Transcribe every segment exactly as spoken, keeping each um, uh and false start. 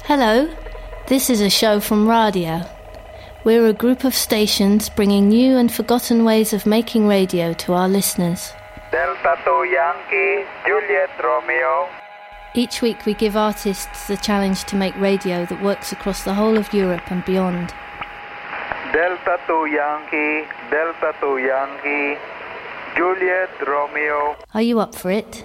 Hello, this is a show from Radio. We're a group of stations bringing new and forgotten ways of making radio to our listeners. Delta two Yankee, Juliet Romeo. Each week we give artists the challenge to make radio that works across the whole of Europe and beyond. Delta two Yankee, Delta two Yankee, Juliet Romeo. Are you up for it?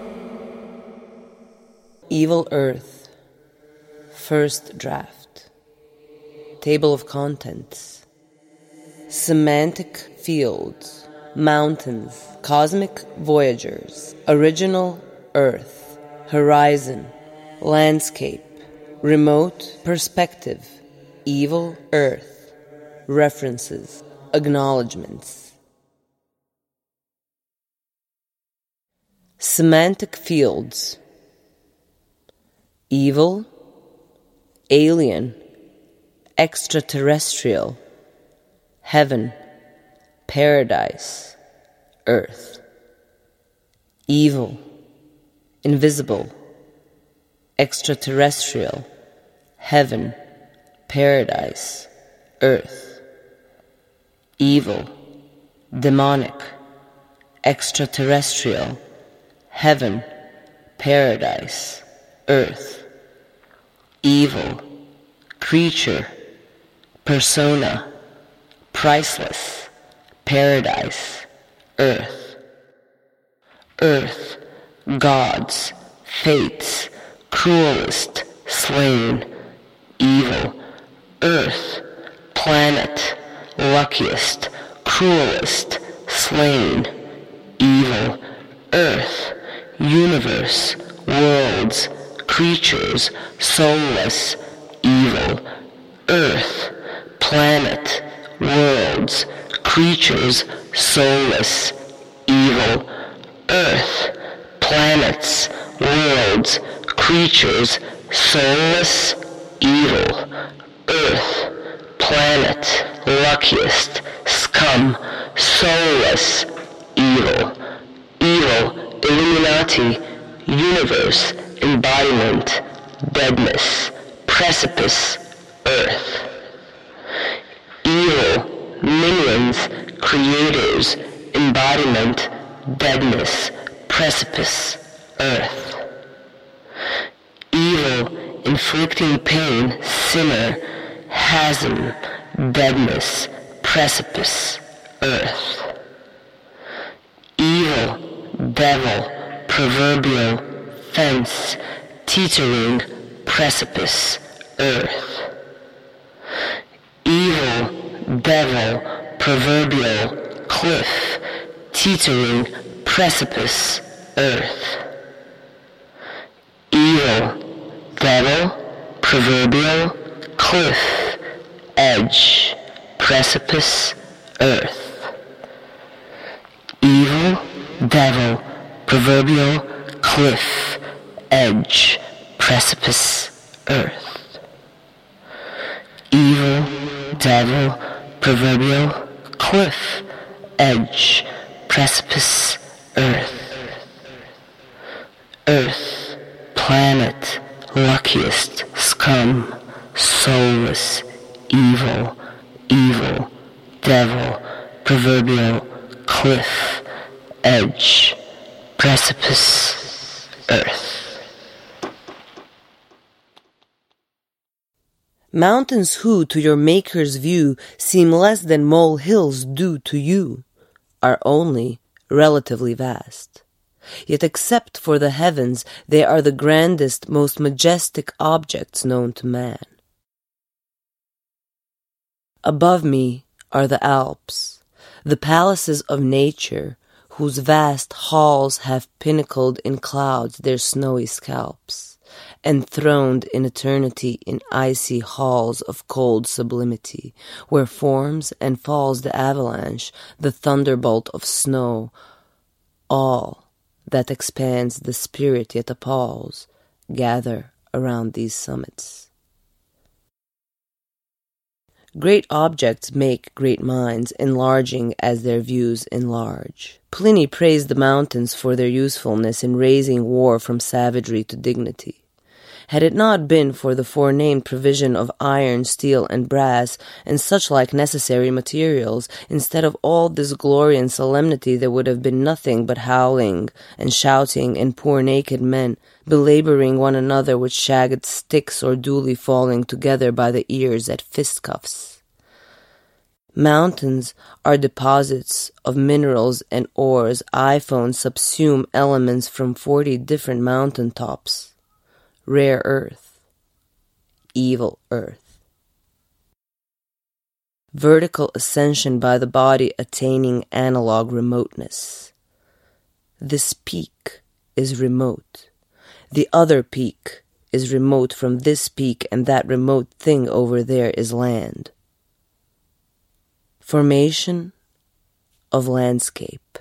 Evil Earth. First draft. Table of contents. Semantic fields. Mountains. Cosmic voyagers. Original Earth. Horizon. Landscape. Remote perspective. Evil Earth. References. Acknowledgements. Semantic fields. Evil, alien, extraterrestrial, heaven, paradise, earth. Evil, invisible, extraterrestrial, heaven, paradise, earth. Evil, demonic, extraterrestrial, heaven, paradise, earth. Evil, creature, persona, priceless, paradise, earth. Earth, gods, fates, cruelest, slain, evil. Earth, planet, luckiest, cruelest, slain, evil. Earth, universe, worlds, creatures, soulless, evil. Earth, planet, worlds, creatures, soulless, evil. Earth, planets, worlds, creatures, soulless, evil. Earth, planet, luckiest, scum, soulless, evil. Evil, Illuminati, universe, embodiment, deadness, precipice, earth. Evil, minions, creators, embodiment, deadness, precipice, earth. Evil, inflicting pain, sinner, chasm, deadness, precipice, earth. Evil, devil, proverbial, fence, teetering, precipice, earth. Evil, devil, proverbial, cliff, teetering, precipice, earth. Evil, devil, proverbial, cliff, edge, precipice, earth. Evil, devil, proverbial, cliff, edge, precipice, earth. Evil, devil, proverbial, cliff, edge, precipice, earth. Earth, planet, luckiest, scum, soulless, evil, evil, devil, proverbial, cliff, edge, precipice, earth. Mountains who, to your maker's view, seem less than mole hills do to you, are only relatively vast. Yet except for the heavens, they are the grandest, most majestic objects known to man. Above me are the Alps, the palaces of nature, whose vast halls have pinnacled in clouds their snowy scalps, enthroned in eternity in icy halls of cold sublimity, where forms and falls the avalanche, the thunderbolt of snow, all that expands the spirit yet appalls, gather around these summits. Great objects make great minds, enlarging as their views enlarge. Pliny praised the mountains for their usefulness in raising war from savagery to dignity. Had it not been for the forenamed provision of iron, steel, and brass, and such like necessary materials, instead of all this glory and solemnity there would have been nothing but howling and shouting and poor naked men, belaboring one another with shagged sticks or duly falling together by the ears at fistcuffs. Mountains are deposits of minerals and ores. iPhones subsume elements from forty different mountain tops. Rare earth, evil earth. Vertical ascension by the body attaining analog remoteness. This peak is remote. The other peak is remote from this peak, and that remote thing over there is land. Formation of landscape.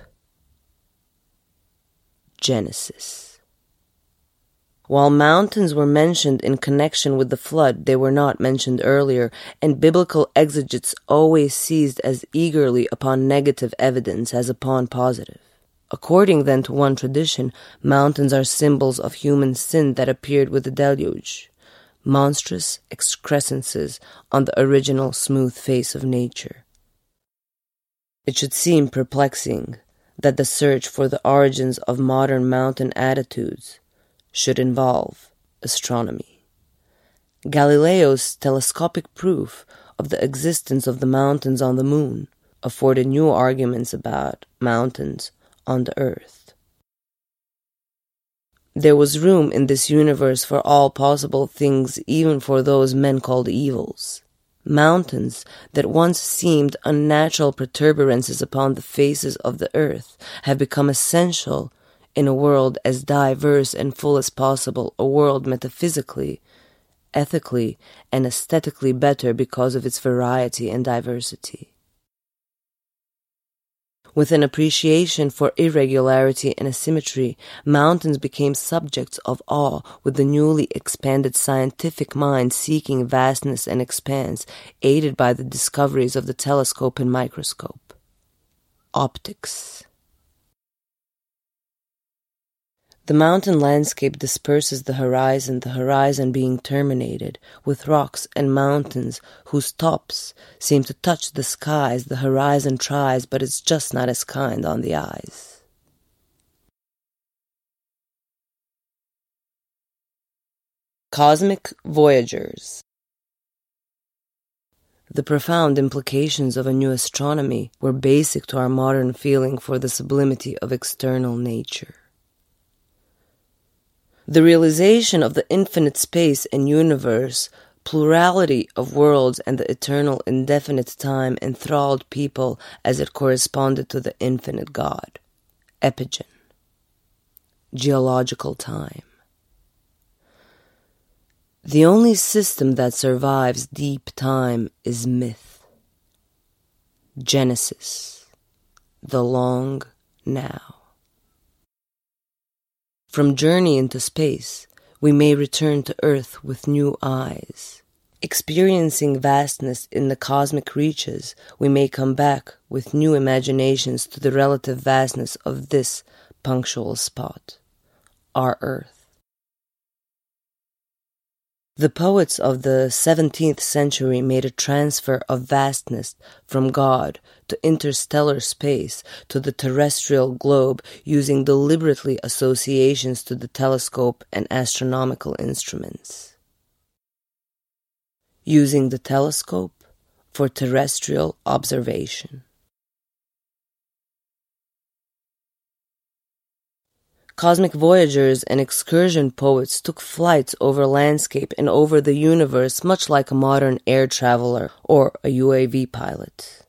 Genesis. While mountains were mentioned in connection with the flood, they were not mentioned earlier, and biblical exegetes always seized as eagerly upon negative evidence as upon positive. According then to one tradition, mountains are symbols of human sin that appeared with the deluge, monstrous excrescences on the original smooth face of nature. It should seem perplexing that the search for the origins of modern mountain attitudes should involve astronomy. Galileo's telescopic proof of the existence of the mountains on the moon afforded new arguments about mountains on the earth. There was room in this universe for all possible things, even for those men called evils. Mountains that once seemed unnatural protuberances upon the faces of the earth have become essential in a world as diverse and full as possible, a world metaphysically, ethically, and aesthetically better because of its variety and diversity. With an appreciation for irregularity and asymmetry, mountains became subjects of awe with the newly expanded scientific mind seeking vastness and expanse, aided by the discoveries of the telescope and microscope. Optics. The mountain landscape disperses the horizon, the horizon being terminated with rocks and mountains whose tops seem to touch the skies. The horizon tries, but it's just not as kind on the eyes. Cosmic Voyagers. The profound implications of a new astronomy were basic to our modern feeling for the sublimity of external nature. The realization of the infinite space and universe, plurality of worlds, and the eternal indefinite time enthralled people as it corresponded to the infinite God. Epigen. Geological time. The only system that survives deep time is myth. Genesis. The long now. From journey into space, we may return to Earth with new eyes. Experiencing vastness in the cosmic reaches, we may come back with new imaginations to the relative vastness of this punctual spot, our Earth. The poets of the seventeenth century made a transfer of vastness from God to interstellar space to the terrestrial globe, using deliberately associations to the telescope and astronomical instruments. Using the telescope for terrestrial observation. Cosmic voyagers and excursion poets took flights over landscape and over the universe, much like a modern air traveler or a U A V pilot.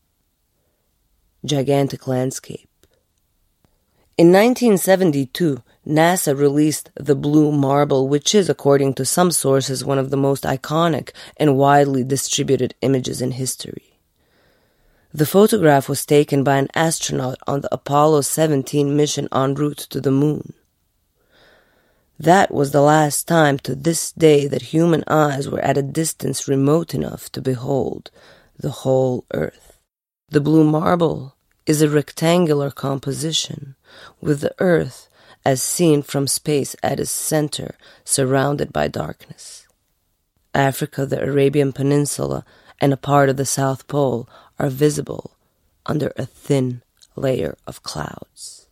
Gigantic landscape. In nineteen seventy-two, NASA released the Blue Marble, which is, according to some sources, one of the most iconic and widely distributed images in history. The photograph was taken by an astronaut on the Apollo seventeen mission en route to the moon. That was the last time to this day that human eyes were at a distance remote enough to behold the whole Earth. The Blue Marble is a rectangular composition, with the Earth as seen from space at its center, surrounded by darkness. Africa, the Arabian Peninsula, and a part of the South Pole are visible under a thin layer of clouds.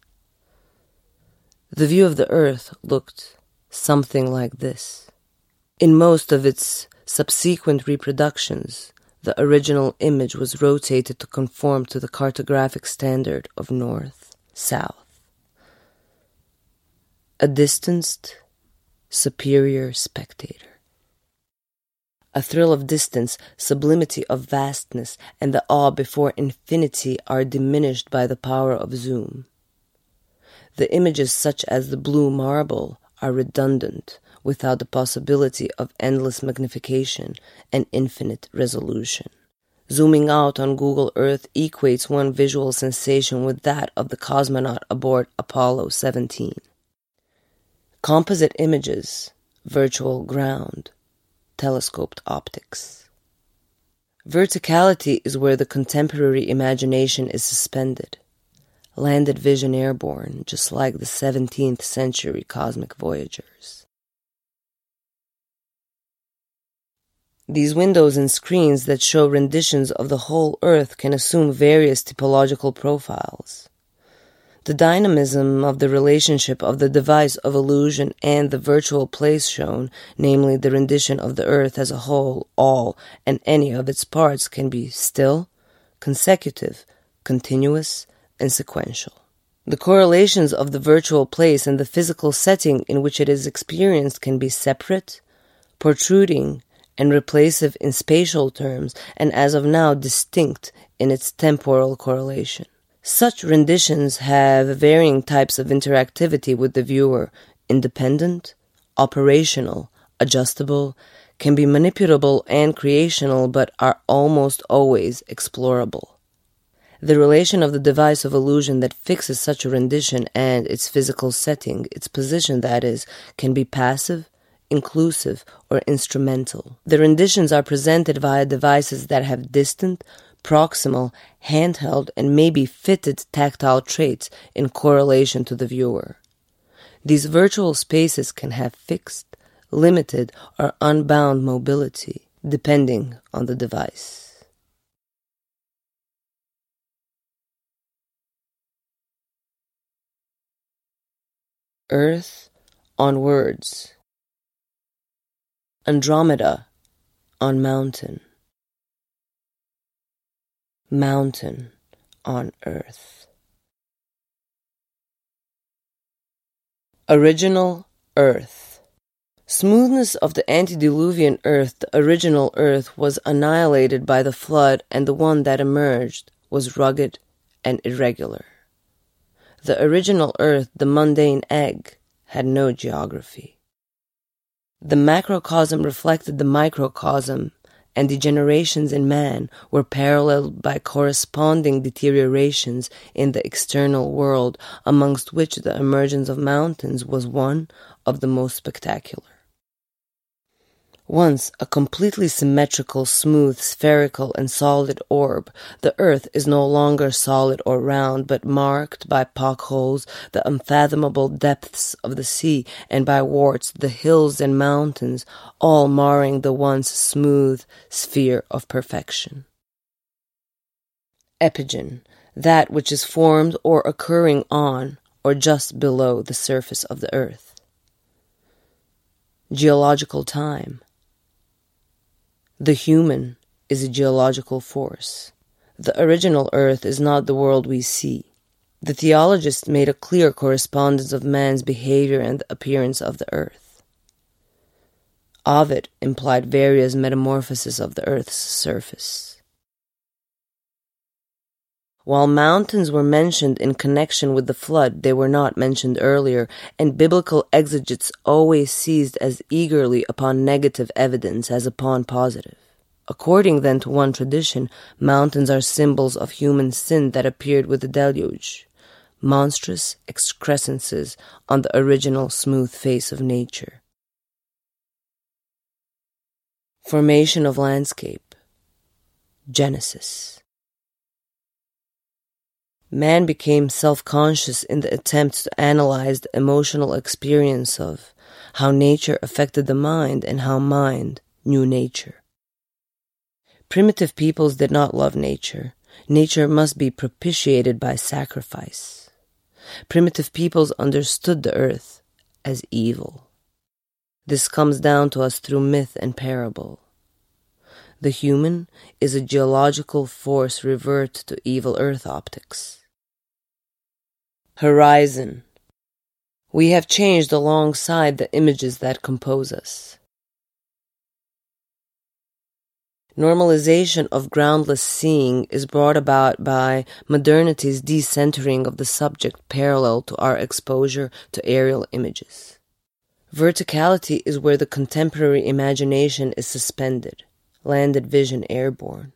The view of the Earth looked something like this. In most of its subsequent reproductions, the original image was rotated to conform to the cartographic standard of north-south. A distanced, superior spectator. A thrill of distance, sublimity of vastness, and the awe before infinity are diminished by the power of zoom. The images such as the blue marble are redundant, without the possibility of endless magnification and infinite resolution. Zooming out on Google Earth equates one visual sensation with that of the cosmonaut aboard Apollo seventeen. Composite images, virtual ground, telescoped optics. Verticality is where the contemporary imagination is suspended. Landed vision airborne, just like the seventeenth century cosmic voyagers. These windows and screens that show renditions of the whole Earth can assume various typological profiles. The dynamism of the relationship of the device of illusion and the virtual place shown, namely the rendition of the Earth as a whole, all, and any of its parts, can be still, consecutive, continuous, and sequential. The correlations of the virtual place and the physical setting in which it is experienced can be separate, protruding, and replacive in spatial terms, and as of now distinct in its temporal correlation. Such renditions have varying types of interactivity with the viewer, independent, operational, adjustable, can be manipulable and creational, but are almost always explorable. The relation of the device of illusion that fixes such a rendition and its physical setting, its position that is, can be passive, inclusive, or instrumental. The renditions are presented via devices that have distant, proximal, handheld, and maybe fitted tactile traits in correlation to the viewer. These virtual spaces can have fixed, limited, or unbound mobility, depending on the device. Earth on words. Andromeda on mountain. Mountain on earth. Original earth. Smoothness of the antediluvian earth, the original earth, was annihilated by the flood, and the one that emerged was rugged and irregular. The original earth, the mundane egg, had no geography. The macrocosm reflected the microcosm, and degenerations in man were paralleled by corresponding deteriorations in the external world, amongst which the emergence of mountains was one of the most spectacular. Once a completely symmetrical, smooth, spherical, and solid orb, the earth is no longer solid or round, but marked by pockholes, the unfathomable depths of the sea, and by warts, the hills and mountains, all marring the once smooth sphere of perfection. Epigen, that which is formed or occurring on or just below the surface of the earth. Geological time. The human is a geological force. The original earth is not the world we see. The theologists made a clear correspondence of man's behavior and the appearance of the earth. Ovid implied various metamorphoses of the earth's surface. While mountains were mentioned in connection with the flood, they were not mentioned earlier, and biblical exegetes always seized as eagerly upon negative evidence as upon positive. According then to one tradition, mountains are symbols of human sin that appeared with the deluge, monstrous excrescences on the original smooth face of nature. Formation of landscape. Genesis. Man became self-conscious in the attempt to analyze the emotional experience of how nature affected the mind and how mind knew nature. Primitive peoples did not love nature. Nature must be propitiated by sacrifice. Primitive peoples understood the earth as evil. This comes down to us through myth and parable. The human is a geological force revert to evil earth optics. Horizon. We have changed alongside the images that compose us. Normalization of groundless seeing is brought about by modernity's decentering of the subject parallel to our exposure to aerial images. Verticality is where the contemporary imagination is suspended, landed vision airborne.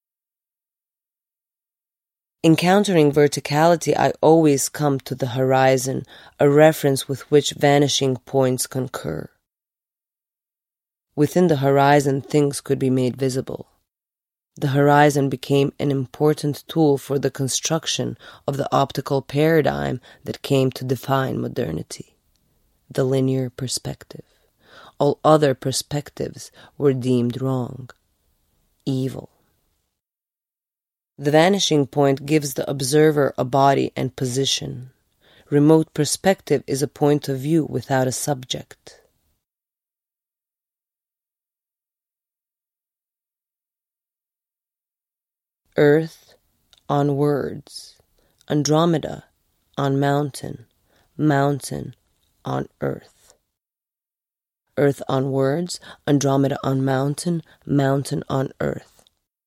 Encountering verticality, I always come to the horizon, a reference with which vanishing points concur. Within the horizon, things could be made visible. The horizon became an important tool for the construction of the optical paradigm that came to define modernity, the linear perspective. All other perspectives were deemed wrong, evil. The vanishing point gives the observer a body and position. Remote perspective is a point of view without a subject. Earth on words, Andromeda on mountain, mountain on earth. Earth on words, Andromeda on mountain, mountain on earth.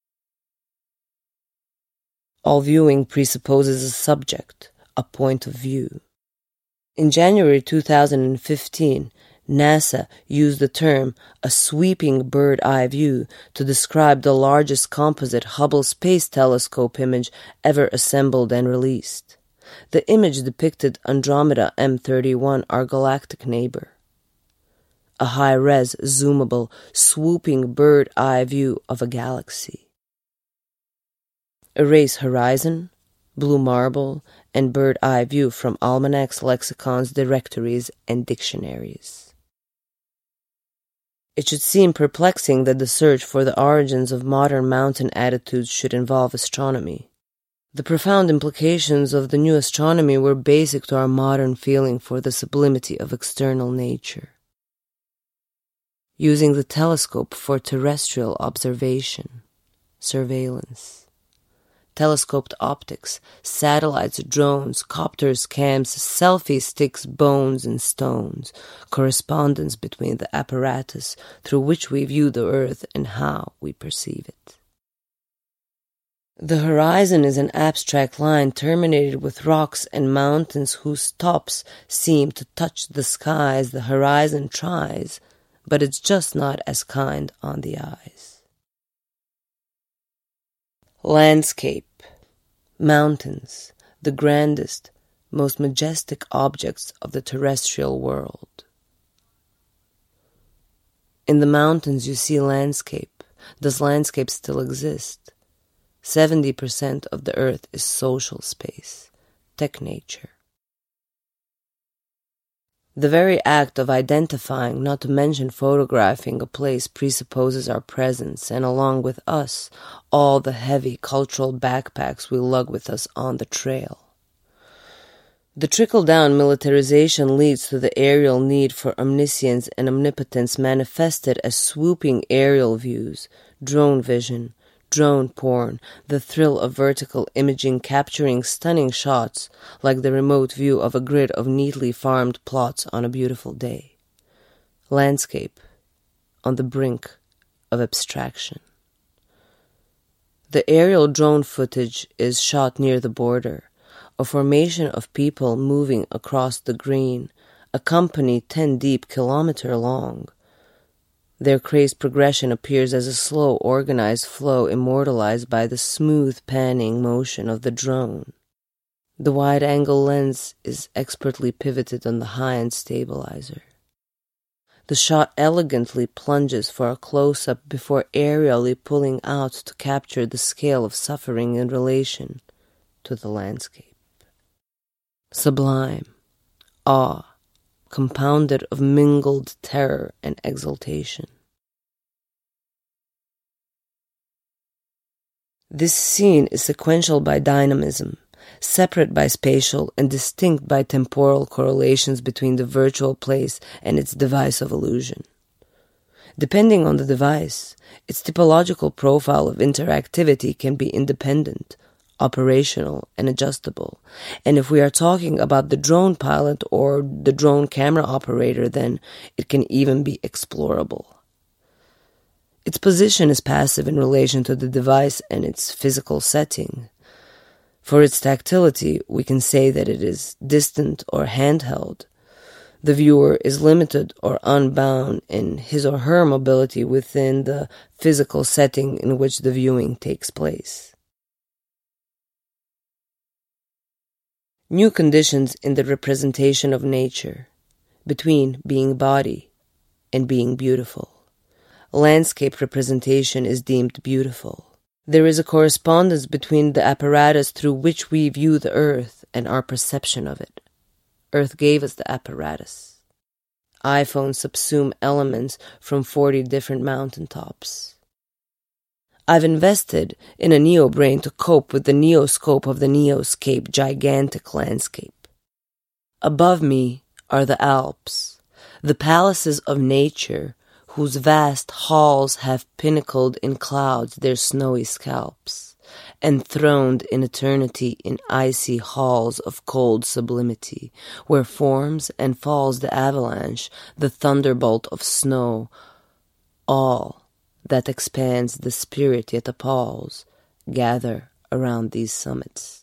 All viewing presupposes a subject, a point of view. In January two thousand fifteen, NASA used the term a sweeping bird-eye view to describe the largest composite Hubble Space Telescope image ever assembled and released. The image depicted Andromeda M thirty-one, our galactic neighbor. A high-res, zoomable, swooping bird-eye view of a galaxy. Erase horizon, blue marble, and bird-eye view from almanacs, lexicons, directories, and dictionaries. It should seem perplexing that the search for the origins of modern mountain attitudes should involve astronomy. The profound implications of the new astronomy were basic to our modern feeling for the sublimity of external nature. Using the telescope for terrestrial observation, surveillance. Telescoped optics, satellites, drones, copters, cams, selfie sticks, bones, and stones, correspondence between the apparatus through which we view the earth and how we perceive it. The horizon is an abstract line terminated with rocks and mountains whose tops seem to touch the sky as the horizon tries, but it's just not as kind on the eyes. Landscape. Mountains, the grandest, most majestic objects of the terrestrial world. In the mountains you see landscape. Does landscape still exist? seventy percent of the earth is social space, tech nature. The very act of identifying, not to mention photographing a place, presupposes our presence, and along with us, all the heavy cultural backpacks we lug with us on the trail. The trickle-down militarization leads to the aerial need for omniscience and omnipotence manifested as swooping aerial views, drone vision, drone porn, the thrill of vertical imaging capturing stunning shots like the remote view of a grid of neatly farmed plots on a beautiful day. Landscape on the brink of abstraction. The aerial drone footage is shot near the border, a formation of people moving across the green, a company ten deep, kilometer long. Their crazed progression appears as a slow, organized flow immortalized by the smooth panning motion of the drone. The wide-angle lens is expertly pivoted on the high-end stabilizer. The shot elegantly plunges for a close-up before aerially pulling out to capture the scale of suffering in relation to the landscape. Sublime, awe, compounded of mingled terror and exultation. This scene is sequential by dynamism, separate by spatial and distinct by temporal correlations between the virtual place and its device of illusion. Depending on the device, its typological profile of interactivity can be independent, operational, and adjustable. And if we are talking about the drone pilot or the drone camera operator, then it can even be explorable. Its position is passive in relation to the device and its physical setting. For its tactility, we can say that it is distant or handheld. The viewer is limited or unbound in his or her mobility within the physical setting in which the viewing takes place. New conditions in the representation of nature, between being body and being beautiful. Landscape representation is deemed beautiful. There is a correspondence between the apparatus through which we view the earth and our perception of it. Earth gave us the apparatus. iPhones subsume elements from forty different mountaintops. I've invested in a neo-brain to cope with the neoscope of the neoscape gigantic landscape. Above me are the Alps, the palaces of nature, whose vast halls have pinnacled in clouds their snowy scalps, enthroned in eternity in icy halls of cold sublimity, where forms and falls the avalanche, the thunderbolt of snow, all that expands the spirit yet appalls, gather around these summits.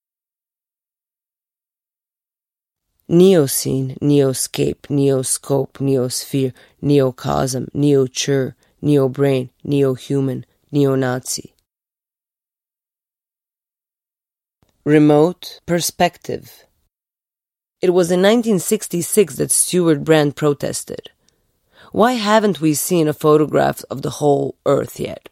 Neoscene, neoscape, neoscope, neosphere, neocosm, neochur, neobrain, neohuman, neo-Nazi. Remote perspective. It was in nineteen sixty-six that Stewart Brand protested. Why haven't we seen a photograph of the whole Earth yet?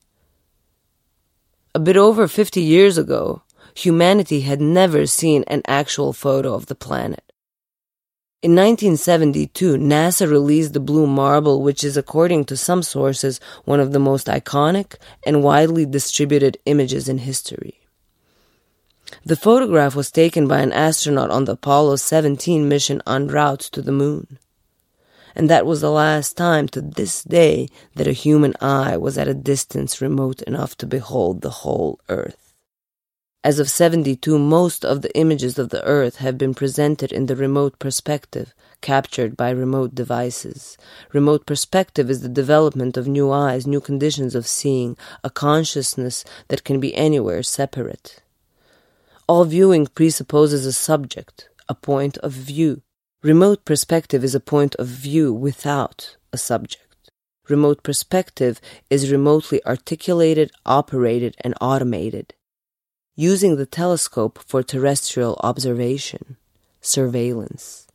A bit over fifty years ago, humanity had never seen an actual photo of the planet. In nineteen seventy-two, NASA released the Blue Marble, which is, according to some sources, one of the most iconic and widely distributed images in history. The photograph was taken by an astronaut on the Apollo seventeen mission en route to the moon. And that was the last time to this day that a human eye was at a distance remote enough to behold the whole Earth. As of seventy-two, most of the images of the Earth have been presented in the remote perspective, captured by remote devices. Remote perspective is the development of new eyes, new conditions of seeing, a consciousness that can be anywhere separate. All viewing presupposes a subject, a point of view. Remote perspective is a point of view without a subject. Remote perspective is remotely articulated, operated, and automated. Using the telescope for terrestrial observation, surveillance.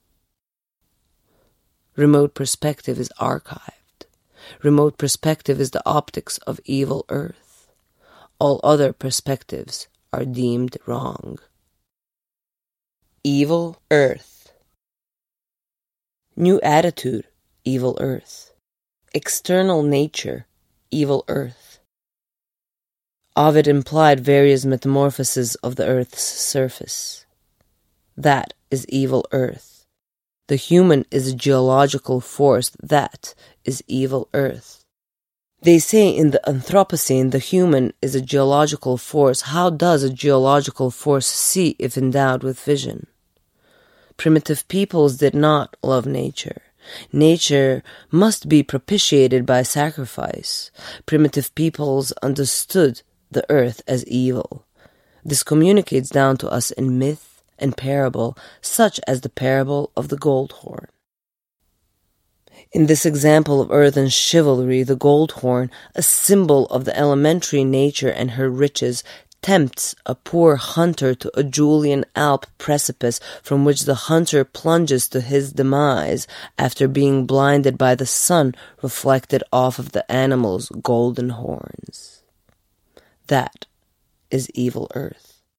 Remote perspective is archived. Remote perspective is the optics of evil Earth. All other perspectives are deemed wrong. Evil Earth. New attitude, evil Earth. External nature, evil Earth. Ovid implied various metamorphoses of the Earth's surface. That is evil Earth. The human is a geological force. That is evil Earth. They say in the Anthropocene the human is a geological force. How does a geological force see if endowed with vision? Primitive peoples did not love nature. Nature must be propitiated by sacrifice. Primitive peoples understood the earth as evil. This communicates down to us in myth and parable, such as the parable of the gold horn. In this example of earth and chivalry, the gold horn, a symbol of the elementary nature and her riches, tempts a poor hunter to a Julian Alp precipice from which the hunter plunges to his demise after being blinded by the sun reflected off of the animal's golden horns. That is evil Earth.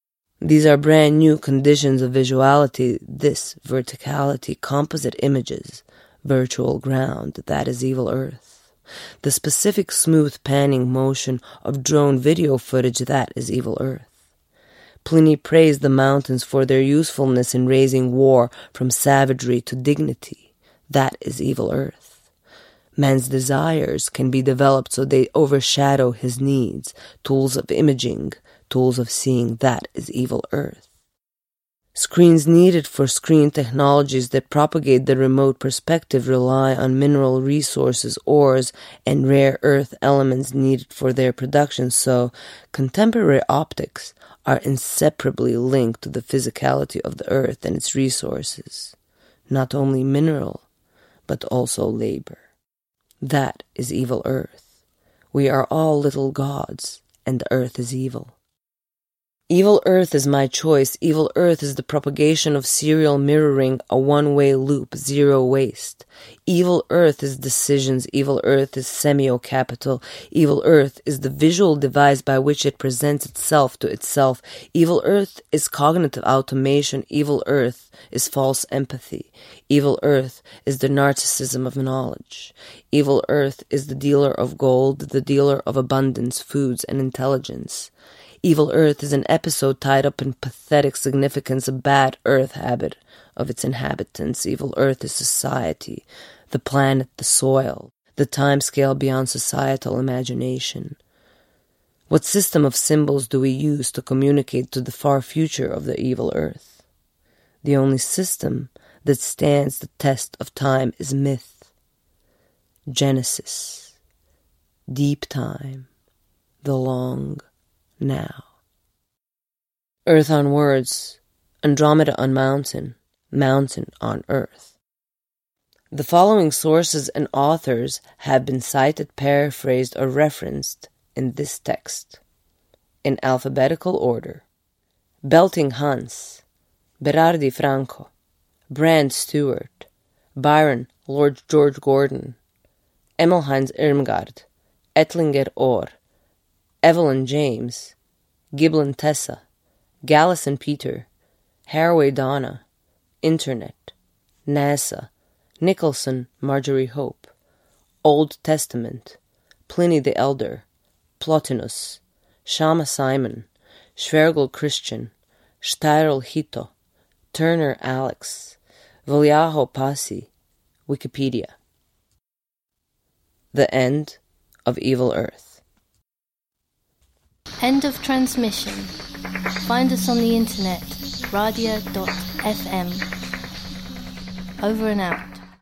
These are brand new conditions of visuality, this verticality, composite images, virtual ground, that is evil earth. The specific smooth panning motion of drone video footage, that is evil earth. Pliny praised the mountains for their usefulness in raising war from savagery to dignity, that is evil earth. Man's desires can be developed so they overshadow his needs, tools of imaging, tools of seeing, that is evil earth. Screens needed for screen technologies that propagate the remote perspective rely on mineral resources, ores, and rare earth elements needed for their production, so contemporary optics are inseparably linked to the physicality of the earth and its resources, not only mineral, but also labor. That is evil earth. We are all little gods, and the earth is evil. Evil earth is my choice. Evil earth is the propagation of serial mirroring, a one-way loop, zero waste. Evil earth is decisions. Evil earth is semio-capital. Evil earth is the visual device by which it presents itself to itself. Evil earth is cognitive automation. Evil earth is false empathy. Evil earth is the narcissism of knowledge. Evil earth is the dealer of gold, the dealer of abundance, foods, and intelligence. Evil earth is an episode tied up in pathetic significance, a bad earth habit of its inhabitants. Evil earth is society, the planet, the soil, the time scale beyond societal imagination. What system of symbols do we use to communicate to the far future of the evil earth? The only system that stands the test of time is myth, Genesis, deep time, the long now. Earth on words, Andromeda on mountain, mountain on earth. The following sources and authors have been cited, paraphrased, or referenced in this text, in alphabetical order. Belting Hans, Berardi Franco, Brand Stewart, Byron Lord George Gordon, Emilheinz Irmgard, Ettlinger Orr, Evelyn James, Giblin Tessa, Gallison Peter, Haraway Donna, Internet, NASA, Nicholson Marjorie Hope, Old Testament, Pliny the Elder, Plotinus, Shama Simon, Schwergel Christian, Steirl Hito, Turner Alex, Vallejo Pasi, Wikipedia. The End of Evil Earth. End of transmission. Find us on the internet, radia dot f m. Over and out.